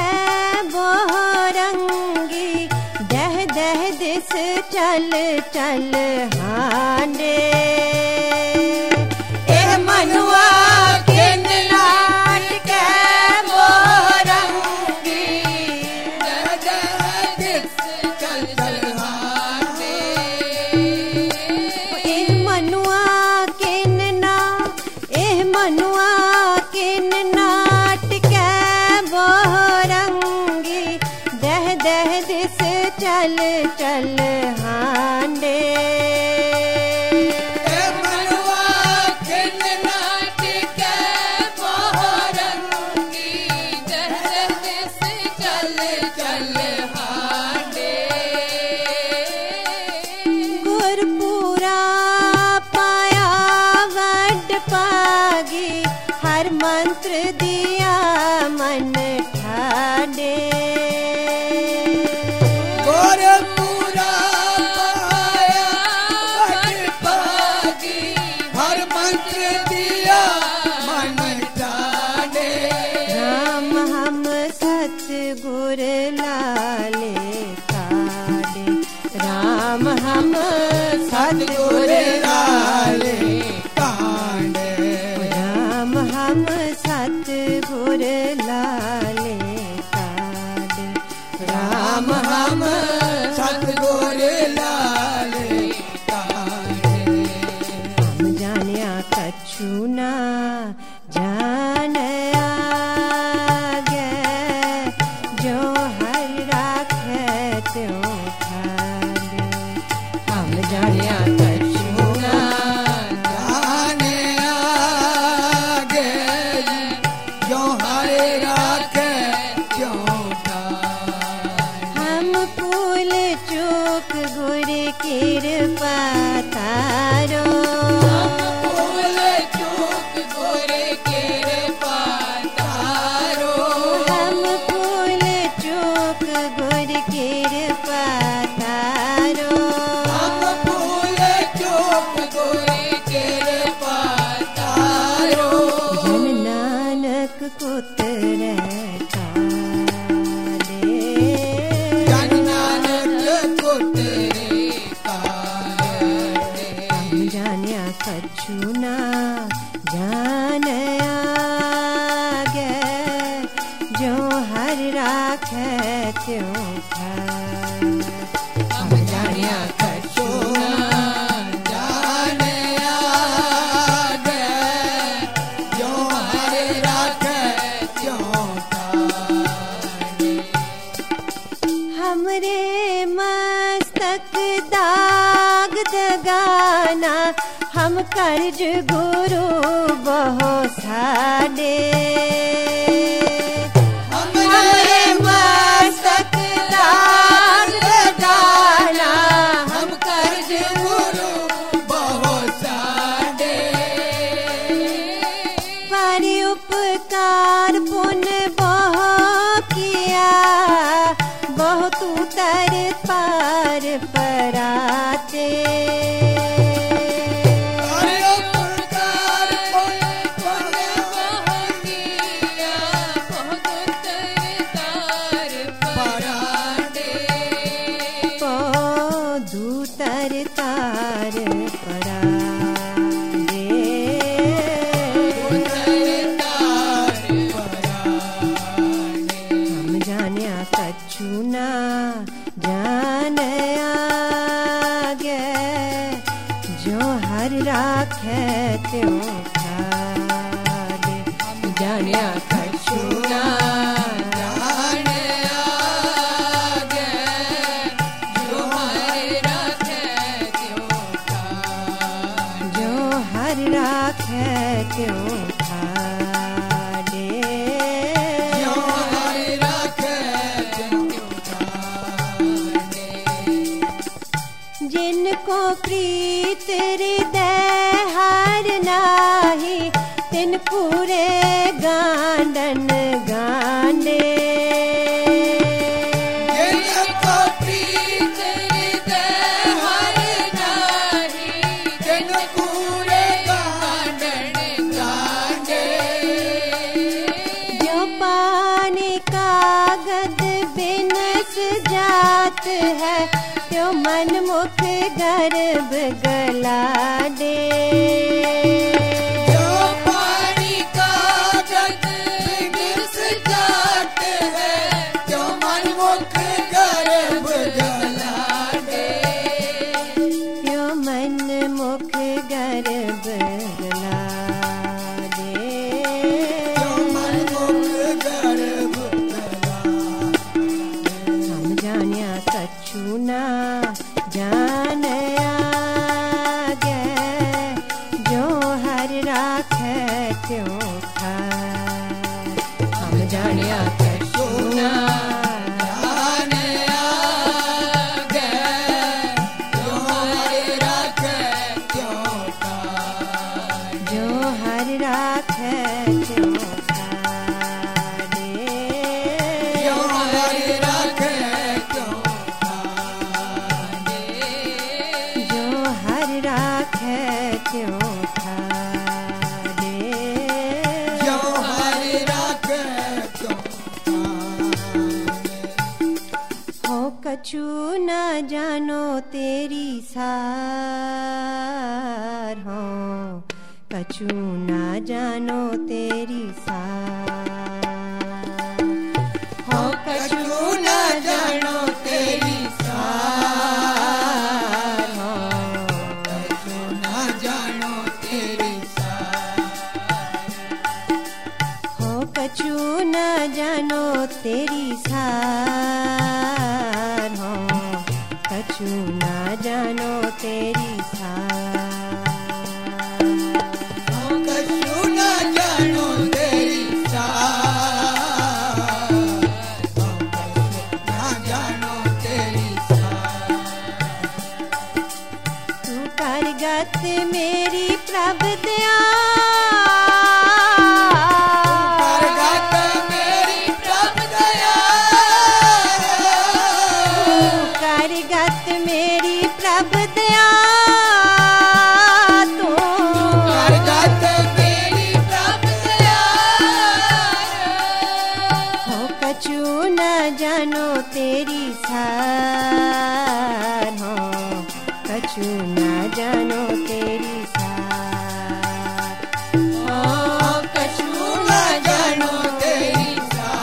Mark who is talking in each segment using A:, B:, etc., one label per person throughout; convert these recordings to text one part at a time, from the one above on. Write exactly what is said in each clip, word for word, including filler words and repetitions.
A: कै बोरंगी दह दह दिस चल चल हांडे एह मनुआ किन नाट कै बोरंगी
B: दह दह दिस चल चल हांडे
A: एह मनुआ किन ना एह मनुआ किन नाट कै बोरंगी दह दह दिस चल चल हांडे
B: ए मनवा किन नाट कै बोरंगी दह दह दिस चल चल हांडे
A: गुरपुरा पाया वड पागी हर मंत्र दिया मन ठाडे
B: गोरपुरा पाया वड पागी हर मंत्र दिया मन ठाडे
A: राम हम सतगुर लाले काडे राम हम
B: सतगुर
A: सतगुर
B: लाले कांडे
A: राम हम सतगुर लाले काडे
B: राम हम सतगुर लाले कांडे
A: हम जानिया कछु ना जान आगे जो हर राखे त्यों ठाडे हम जानिया कछु ना
B: जाने आगे जो हरे राखे क्यों
A: हम फूल चूक गुर कृपा तारो
B: फूल चूक गोर कृपा तारो
A: हम फूल चूक गुर कृपा तारो
B: हम फूल चूक गोर कृपा तारो
A: जन नानक पुत्र काले
B: जन नानक पुत्र काले
A: हम जानिया कछु ना जान आगे जो हर राखे त्यों ठाडे हम जानिया कछु ना
B: जाने आगे जो हरे राखे क्यों ठाडे
A: हमरे मस्तक दाग दगाना हम कर्ज गुरु बहु साडे हमरे मस्तक दाग दगाना
B: हम कर्ज गुरु बहुत साडे
A: पर उपकार पुण्य बहु किया बहुत उतर पार पराते
B: अरे उपकार पुण्य पुण्य बहनिया बहुत उतर पराडे
A: दूतर तार पराडे
B: उतर तार पराडे
A: हम जानिया कछु ना जान आगे जो हर राखे त्यों ठाडे हम जानिया कछु ना
B: जाने आगे जो हरे राखे क्यों ठाडे
A: जो हर राखे त्यों ठाडे
B: जो हरे राखे क्यों ठाडे
A: जिनको प्रीत हृदय हार नाही तिन पूरे गांडन गांडे
B: जिनको प्रीत हृदय हरे नाही जिन पूरे गांडन गांडे
A: जो पानी का जात है त्यो मन मुख गर्भ गला दे।
B: जो पानी का जग बिरस जात है त्यो मन मुख गर्भ गला दे।
A: त्यो मन मुख गर्भ गला दे।
B: त्यो मन मुख गर्भ गला दे।
A: हम जानिया कछु ना जान आगे जो हर राखे त्यों ठार। हम जानिया कछु ना
B: जान आगे जो हर राखे त्यों ठार।
A: जो हर राखे त्यों ठार दे।
B: जो हर राखे त्यों ठार दे।
A: जो हर राखे त्यों ठार दे।
B: जो हर राखे त्यों ठार दे।
A: हो कछु न जानो तेरी सार हो कछु न जानो तेरी सार। हो
B: कछु न जानो तेरी सार
A: हो
B: कछु न जानो तेरी सार।
A: हो कछु न जानो तेरी सार हो कछु न जानो तेरी सार।
B: हो कछु न जानो तेरी सार हो कछु न जानो तेरी सार।
A: तू कर गत मेरी प्रभ दया।
B: परगत मेरी प्रभ दया।
A: तू कर गत मेरी प्रभ दया। तू
B: परगत मेरी प्रभ दया।
A: हो कछु न जानो तेरी सार हो कछु न जानो तेरी सार।
B: हो कछु न जानो तेरी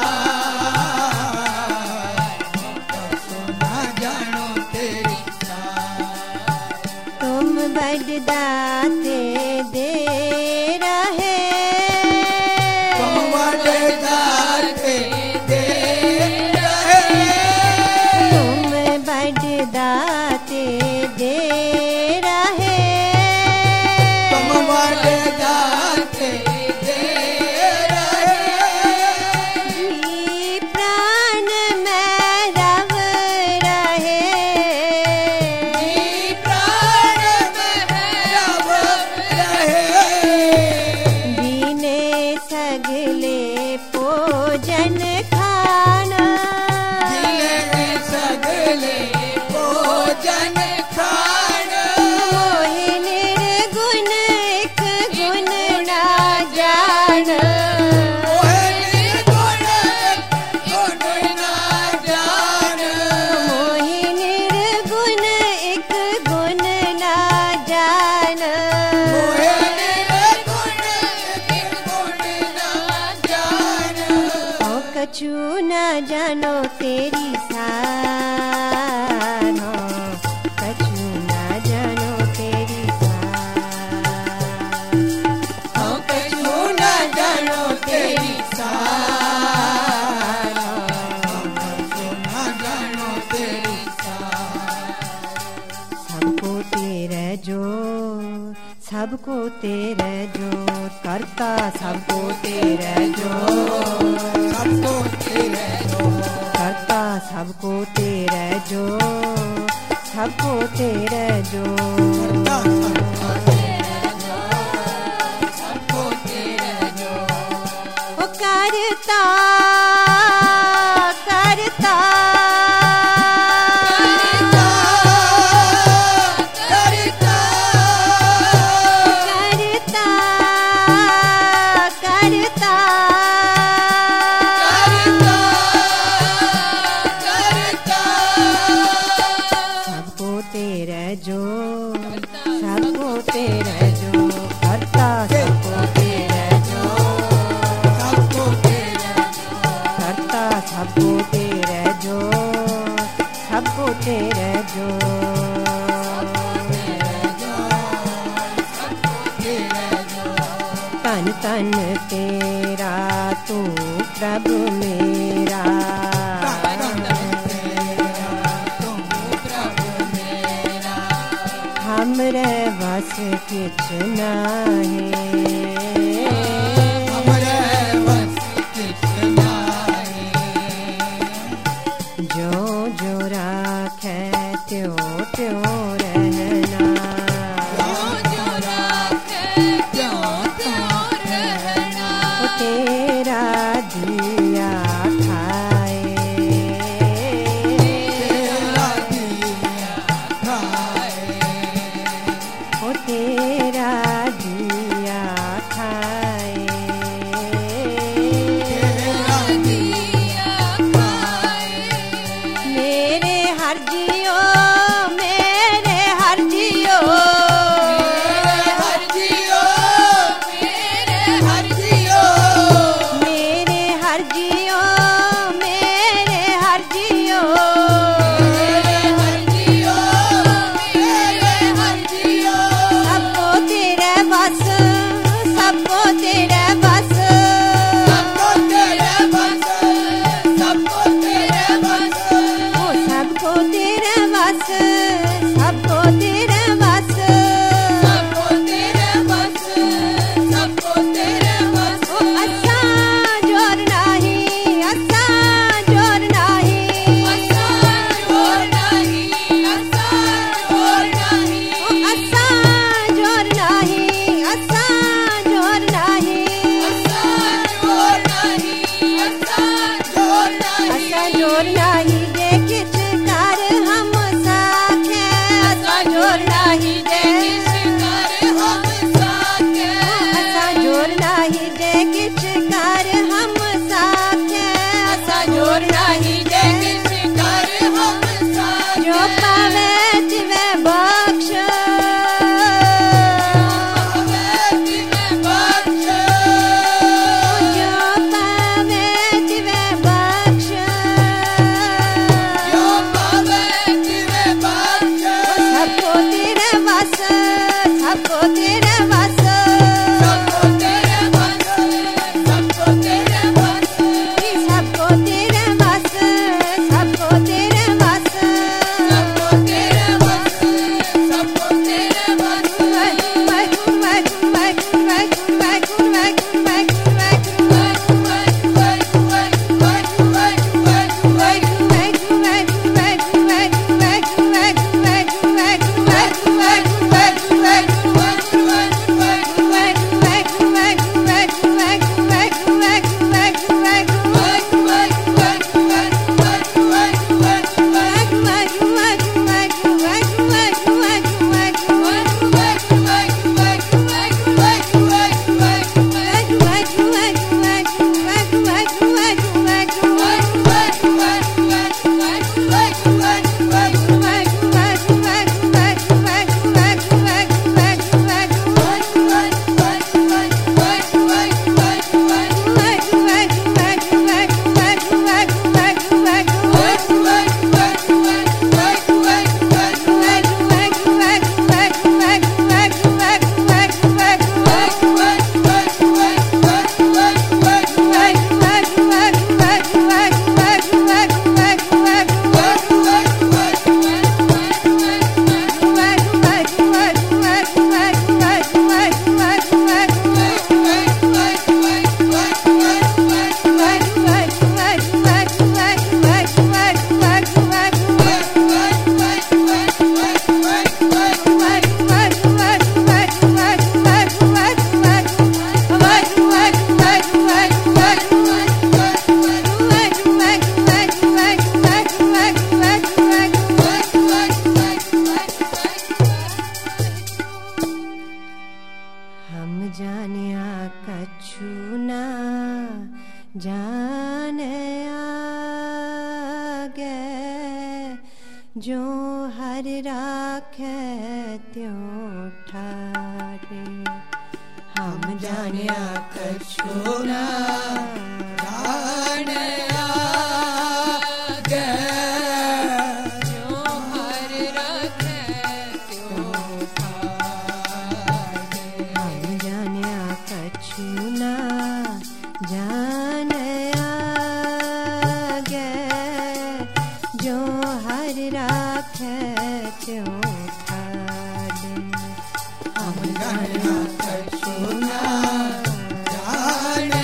B: सार हो कछु न जानो तेरी सार।
A: तुम बड़ दाते दे रहे।
B: तुम बड़े दाते दे रहे।
A: तुम बड़ दाते दे रहे।
B: तुम बड़े दाते दे रहे।
A: जी प्राण में रव रहे।
B: जी प्राण में रव रहे।
A: दीने सगले भोजन खाना।
B: दिले सगले भोजन खान।
A: मोहि निर्गुण एक गुण ना जान।
B: मोहे निर्गुण गुण ना जान।
A: मोहि निर्गुण एक गुण ना जान।
B: मोहे निर्गुण गुण ना जान।
A: ओ कछु न जानो तेरी सार हो कछु न जानो तेरी सार।
B: हो कछु न जानो तेरी सार हो कछु न जानो तेरी सार।
A: सबको तेरे जो सबको तेरे जो करता सबको तेरे जो
B: सबको तेरे जो
A: करता सबको तेरे जो सबको तेरे जो
B: करता सबको तेरे जो सबको तेरे जो।
A: ओ करता करता
B: करता करता
A: करता करता
B: करता करता
A: सबको तेरे जो सबको तेरे जो तन तन तेरा तू प्रभु मेरा हमरे बस किछ नाही
B: हमरे बस किछ नाही
A: जो जो राखे त्यों त्यों रहना
B: जो जो राखे त्यों त्यों रहना
A: वो तेरा दिया खाए
B: तेरा दिया खाए
A: वो तेरा दिया खाए
B: तेरा दिया खाए
A: मेरे हर जियो मेरे हर जियो
B: मेरे हर जियो मेरे हर जियो
A: मेरे हर जियो मेरे हर जियो
B: मेरे हर जियो मेरे हर जियो
A: सबको तेरे बस सबको तेरे बस
B: सबको तेरे बस सबको तेरे बस
A: ओ सबको तेरे बस सबको तेरे बस
B: सबको तेरे बस सबको तेरे बस
A: ओ असा जोर नाही असा जोर नाही
B: असा जोर नाही असा जोर नाही
A: ओ असा जोर नाही असा जोर नाही
B: असा जोर नाही असा जोर नाही
A: असा जोर नाही जे किछ कर हम साखे असा जोर नाही जे
B: कर हम साके
A: असा जोर नाही जे किछ कर हम साखे असा जोर नाही जे
B: किछ कर हम साके
A: जो पावे तिवे बख्श जो पावे तिवे बख्श सबको तेरे बस सबको तेरे बस सबको तेरे बस सबको तेरे बस सबको तेरे बस सबको तेरे बस जो हर राखे त्यों ठारे हम जानिया कछु ना
B: जाने
A: राखे त्यों ठाड़े।
B: हम जाना कछुना जाने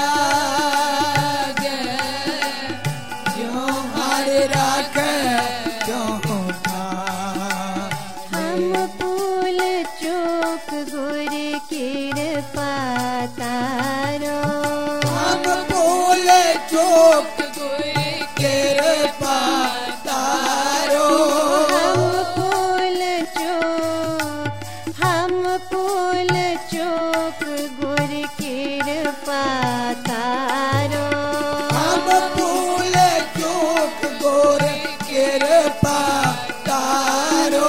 B: आगे, जो हर राखे त्यों ठाड़े।
A: हम फूल चूक गुर कृपा तारो,
B: हम फूल चूक गुर कृपा तारो।
A: हम फूल चूक हम फूल चूक गुर कृपा तारो।
B: हम फूल चूक गुर कृपा तारो।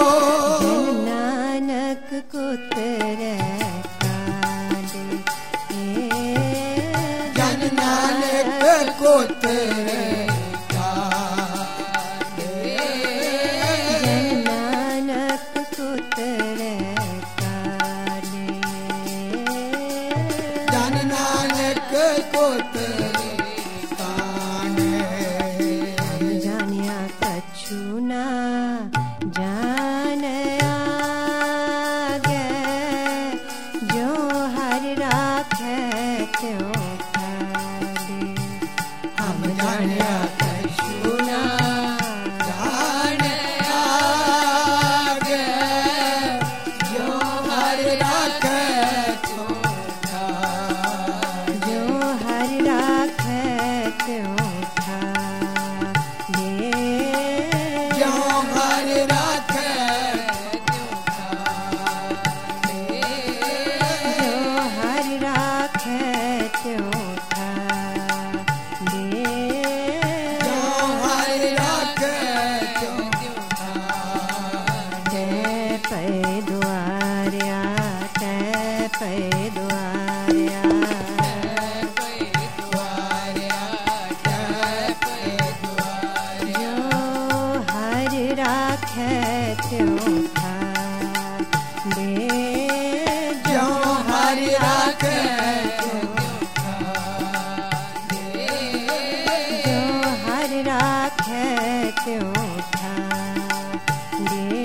A: नानक कुतरे कांडे,
B: जन नानक कुतरे कांडे।
A: जन नानक कुतरे कांडे।
B: जन नानक कुतरे कांडे।
A: जानिया कछु ना जान आगे, जो हर राखे त्यों ठाड़े।
B: हम जानिया कछुना जाने आगे, जो हर राखे त्यों ठाड़े।
A: जो हर राखे त्यों ठाड़े।
B: जो हर राखे त्यों ठाड़े।
A: जो हर राखे त्यों ठाड़े।
B: जो हर राखे त्यों ठाड़े।
A: ते पै द्वारया, ते पै द्वारया, जो हर राखे त्यों ठाड़े।
B: जो हर राखे त्यों ठाड़े।
A: जो हर राखे त्यों ठाड़े।